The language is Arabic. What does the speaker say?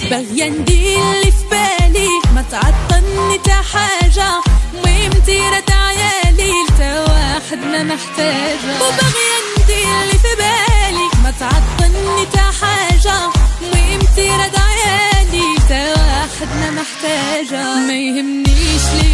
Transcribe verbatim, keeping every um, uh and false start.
باغية ندير اللي في بالي، ما تعطلني تا حاجة، المهم تيرة عيالي لتا واحد ما محتاجة. وباغية ندير اللي في بالي، ما تعطلني تا حاجة، المهم تيرة عيالي لتا واحد ما محتاجة. ما يهمنيش